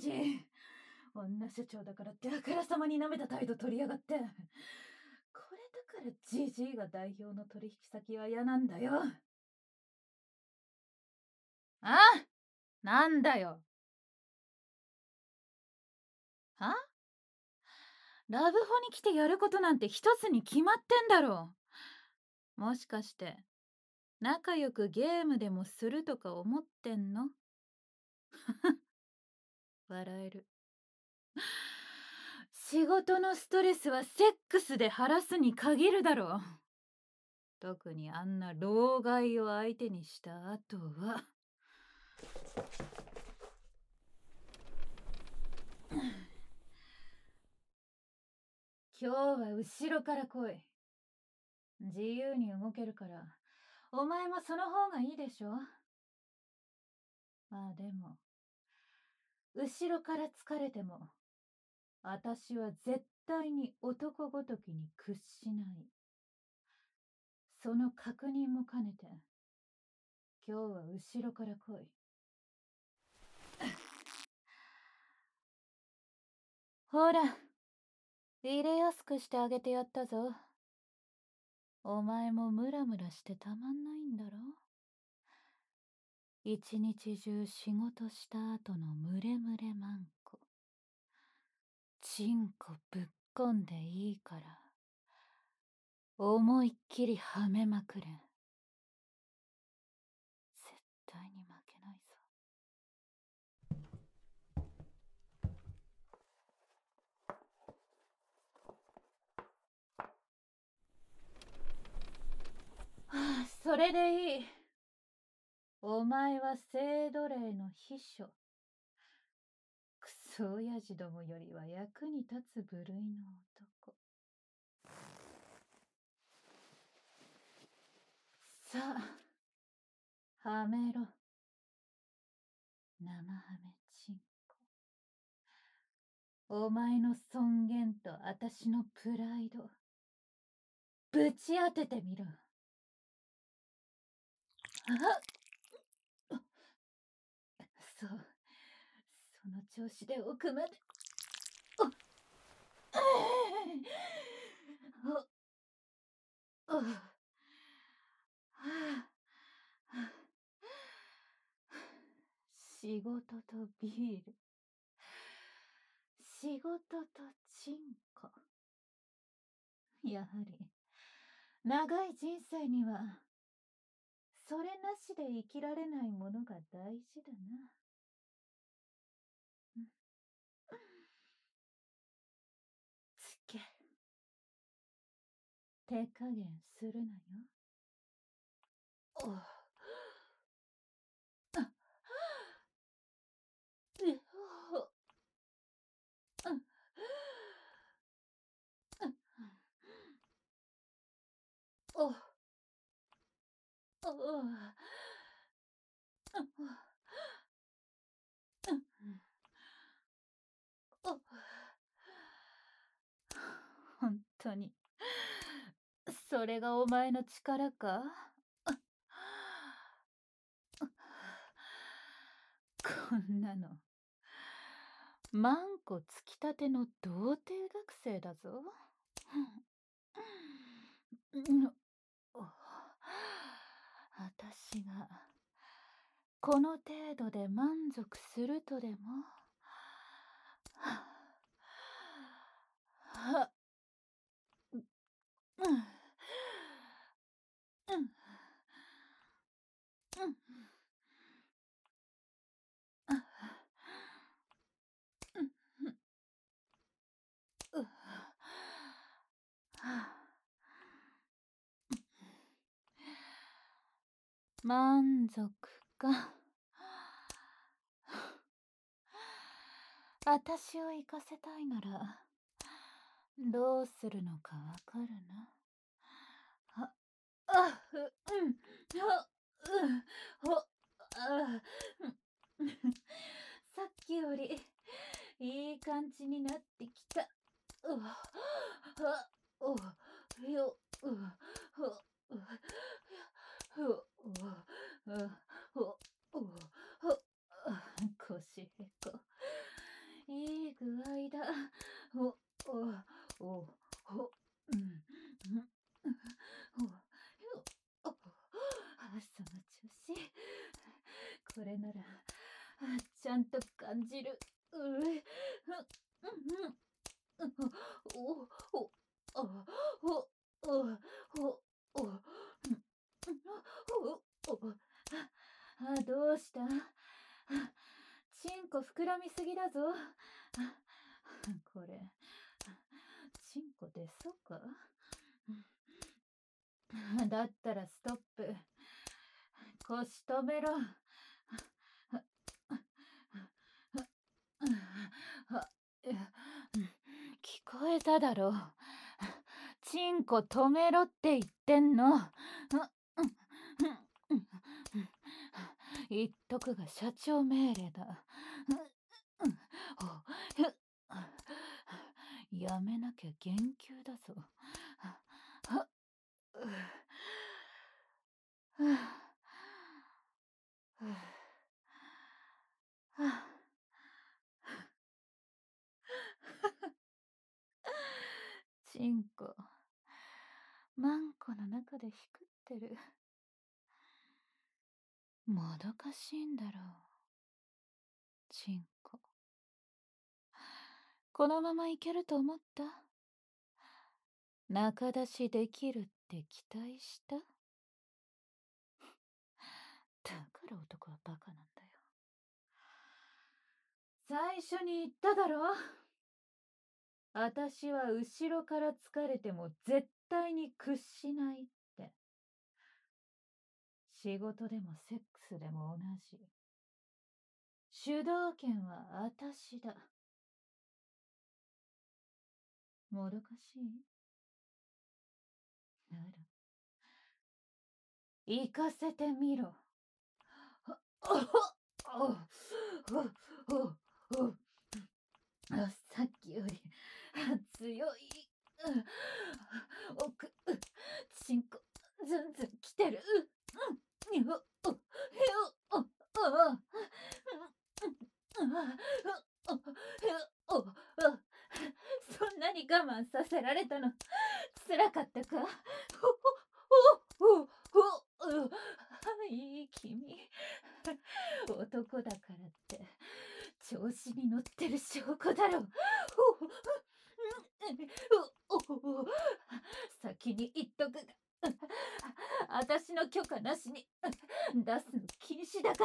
じい。女社長だからってあからさまに舐めた態度取りやがって。これだからじじいが代表の取引先は嫌なんだよ。あ、なんだよ。は？ラブホに来てやることなんて一つに決まってんだろ。もしかして仲良くゲームでもするとか思ってんの？笑える。仕事のストレスはセックスで晴らすに限るだろう。特にあんな老害を相手にした後は。今日は後ろから来い。自由に動けるから、お前もその方がいいでしょ。まあでも、後ろから疲れても、私は絶対に男ごときに屈しない。その確認も兼ねて、今日は後ろから来い。ほら、入れやすくしてあげてやったぞ。お前もムラムラしてたまんないんだろ。一日中仕事した後のムレムレマンコ。チンコぶっこんでいいから、思いっきりはめまくれ。絶対に負けないぞ。はあ、それでいい。お前は聖奴隷の秘書。クソ親父どもよりは役に立つ部類の男。さあ、はめろ。生ハメチンコ。お前の尊厳と私のプライド、ぶち当ててみろ。そう、その調子で奥まで。仕事とビール、仕事とチンコ。やはり長い人生にはそれなしで生きられないものが大事だな。つけ、手加減するなよ。本当にそれがお前の力か？こんなのマンコつきたての童貞学生だぞ。私がこの程度で満足するとでも。満足か。私を行かせたいならどうするのかわかるな。さっきよりいい感じになってきた。腰へこ。 その調子。これなら、ちゃんと感じる。お、お、あ、お、お、お、お、どうした？チンコ膨らみすぎだぞ。これ、チンコ出そうか？だったらストップ。腰止めろ。聞こえただろ。チンコ止めろって言ってんの。言っとくが社長命令だ。やめなきゃ減給だぞ。チンコ、マンコの中でひくってる。もどかしいんだろう。チンコ。このままいけると思った？中出しできるって期待した？だから男はバカなんだよ。最初に言っただろ。私は後ろから疲れても絶対に屈しないって。仕事でもセックスでも同じ。主導権は私だ。もどかしい？なら、行かせてみろ。さっきより強い。奥、チンコ、ずんずん来てる。そんなに我慢させられたのつらかったか？いい君。男だからって調子に乗ってる証拠だろ。先に言っとくが、私の許可なしに出すの禁止だから。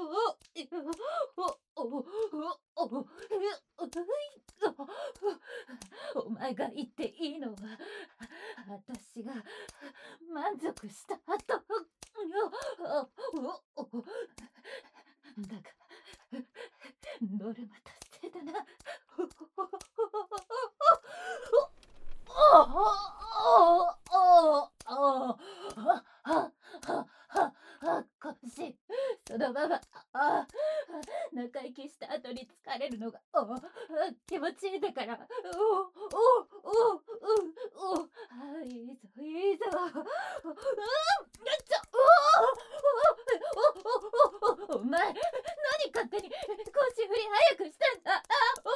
お前が言っていいのは私が満足した後。だがノルマ達成だな。腰、そのまま、中息した後に疲れるのが気持ちいいんだから。いいぞ、いいぞ。お前、何勝手に腰振り早くしたんだ。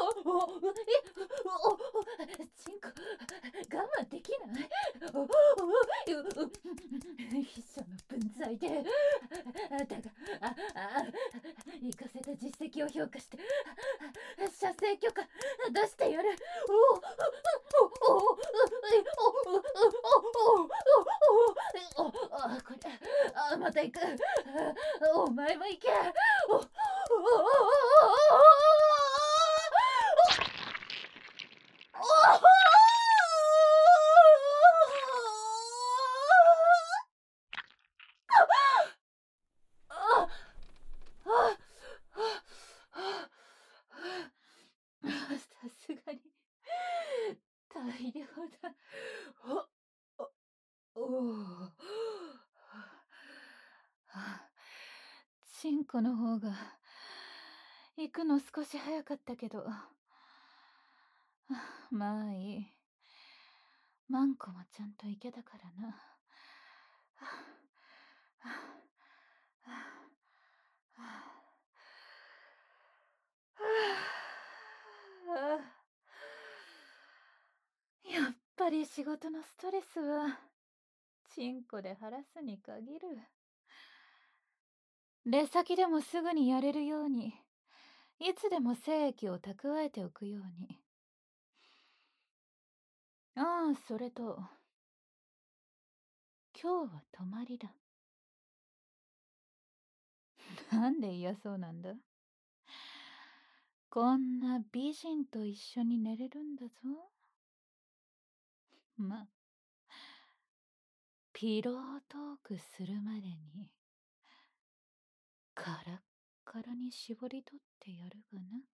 チンコ、我慢できない？秘書の分際で。だが、行かせた実績を評価して、射精許可出してやる。これ、また行く。お前も行け。さすがに大量だ。チンコの方が行くの少し早かったけど、まあいい。マンコもちゃんと行けたからな。やっぱり仕事のストレスはチンコで晴らすに限る。 出先でもすぐにやれるように、いつでも精液を蓄えておくように。ああ、それと、今日は泊まりだ。なんで嫌そうなんだ？こんな美人と一緒に寝れるんだぞ。ま、ピロートークするまでに、カラッカラに絞り取ってやるがな。